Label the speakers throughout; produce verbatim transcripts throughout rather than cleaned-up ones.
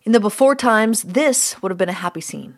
Speaker 1: In the before times, this would have been a happy scene.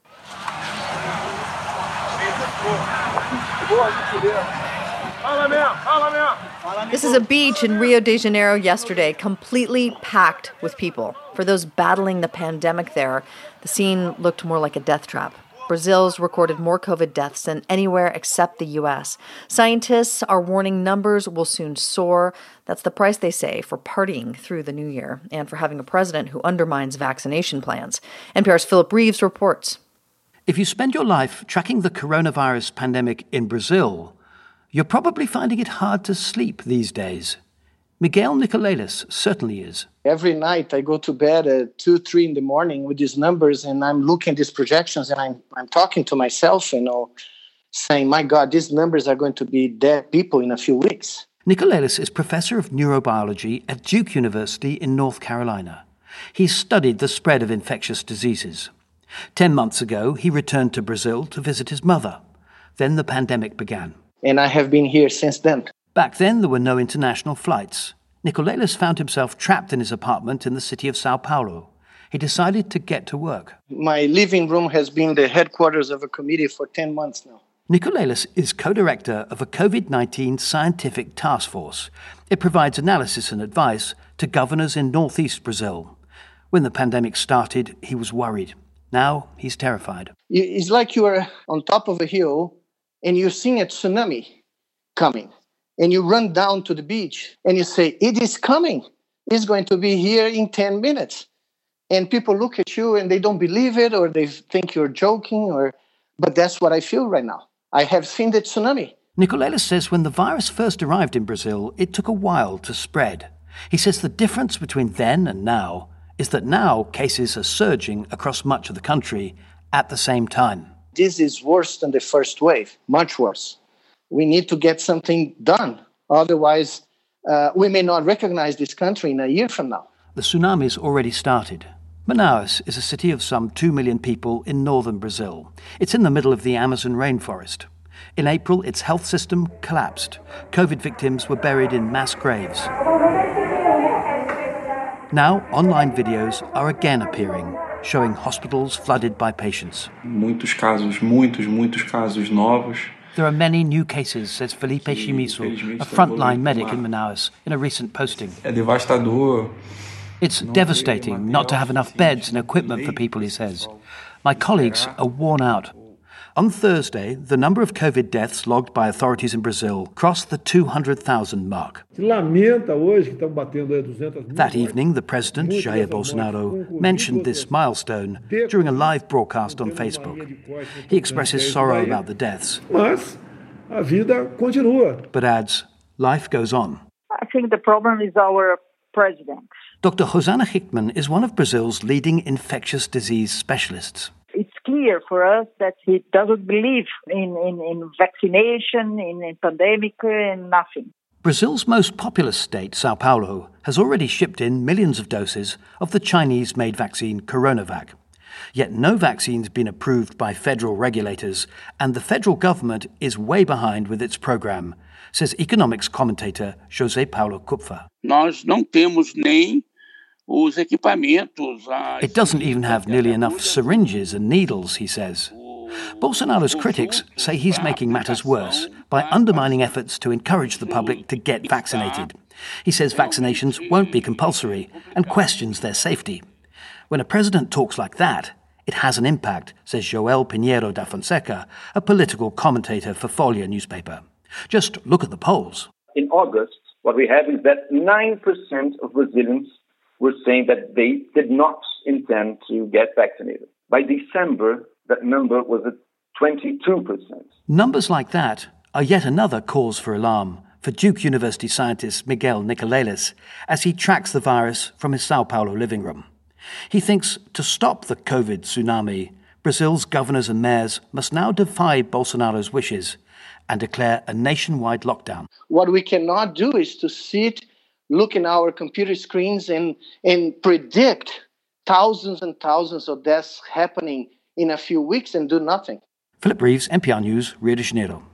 Speaker 1: This is a beach in Rio de Janeiro yesterday, completely packed with people. For those battling the pandemic there, the scene looked more like a death trap. Brazil's recorded more COVID deaths than anywhere except the U S. Scientists are warning numbers will soon soar. That's the price, they say, for partying through the new year and for having a president who undermines vaccination plans. N P R's Philip Reeves reports.
Speaker 2: If you spend your life tracking the coronavirus pandemic in Brazil, you're probably finding it hard to sleep these days. Miguel Nicoleles certainly is.
Speaker 3: Every night I go to bed at two, three in the morning with these numbers, and I'm looking at these projections, and I'm I'm talking to myself, you know, saying, my God, these numbers are going to be dead people in a few weeks.
Speaker 2: Nicoleles is professor of neurobiology at Duke University in North Carolina. He's studied the spread of infectious diseases. Ten months ago, he returned to Brazil to visit his mother. Then the pandemic began.
Speaker 3: And I have been here since then.
Speaker 2: Back then, there were no international flights. Nicoleles found himself trapped in his apartment in the city of Sao Paulo. He decided to get to work.
Speaker 3: My living room has been the headquarters of a committee for ten months now.
Speaker 2: Nicoleles is co-director of a COVID nineteen scientific task force. It provides analysis and advice to governors in northeast Brazil. When the pandemic started, he was worried. Now he's terrified.
Speaker 3: It's like you are on top of a hill and you're seeing a tsunami coming. And you run down to the beach and you say, it is coming. It's going to be here in ten minutes. And people look at you and they don't believe it, or they think you're joking. Or, but that's what I feel right now. I have seen the tsunami.
Speaker 2: Nicoleles says when the virus first arrived in Brazil, it took a while to spread. He says the difference between then and now is that now cases are surging across much of the country at the same time.
Speaker 3: This is worse than the first wave, much worse. We need to get something done. Otherwise, uh, we may not recognize this country in a year from now.
Speaker 2: The tsunami's already started. Manaus is a city of some two million people in northern Brazil. It's in the middle of the Amazon rainforest. In April, its health system collapsed. COVID victims were buried in mass graves. Now, online videos are again appearing, showing hospitals flooded by patients.
Speaker 4: Muitos casos, muitos, muitos casos novos.
Speaker 2: There are many new cases, says Felipe Chimisso, a frontline medic in Manaus, in a recent posting.
Speaker 4: É devastador.
Speaker 2: It's devastating not to have enough beds and equipment for people, he says. My colleagues are worn out. On Thursday, the number of COVID deaths logged by authorities in Brazil crossed the two hundred thousand mark. That evening, the president, Jair Bolsonaro, mentioned this milestone during a live broadcast on Facebook. He expresses sorrow about the deaths, but adds, life goes on.
Speaker 5: I think the problem is our president.
Speaker 2: Doctor Rosana Hickman is one of Brazil's leading infectious disease specialists.
Speaker 5: It's clear for us that he doesn't believe in, in, in vaccination, in, in pandemic, and nothing.
Speaker 2: Brazil's most populous state, Sao Paulo, has already shipped in millions of doses of the Chinese-made vaccine Coronavac. Yet no vaccine's been approved by federal regulators, and the federal government is way behind with its program, says economics commentator José Paulo Kupfer.
Speaker 6: Nós não temos nem os equipamentos.
Speaker 2: It doesn't even have nearly enough syringes and needles, he says. Bolsonaro's critics say he's making matters worse by undermining efforts to encourage the public to get vaccinated. He says vaccinations won't be compulsory and questions their safety. When a president talks like that, it has an impact, says Joel Pinheiro da Fonseca, a political commentator for Folha newspaper. Just look at the polls.
Speaker 7: In August, what we have is that nine percent of Brazilians were saying that they did not intend to get vaccinated. By December, that number was at twenty-two percent.
Speaker 2: Numbers like that are yet another cause for alarm for Duke University scientist Miguel Nicoleles as he tracks the virus from his Sao Paulo living room. He thinks to stop the COVID tsunami, Brazil's governors and mayors must now defy Bolsonaro's wishes and declare a nationwide lockdown.
Speaker 3: What we cannot do is to sit, look in our computer screens and, and predict thousands and thousands of deaths happening in a few weeks and do nothing.
Speaker 2: Philip Reeves, N P R News, Rio de Janeiro.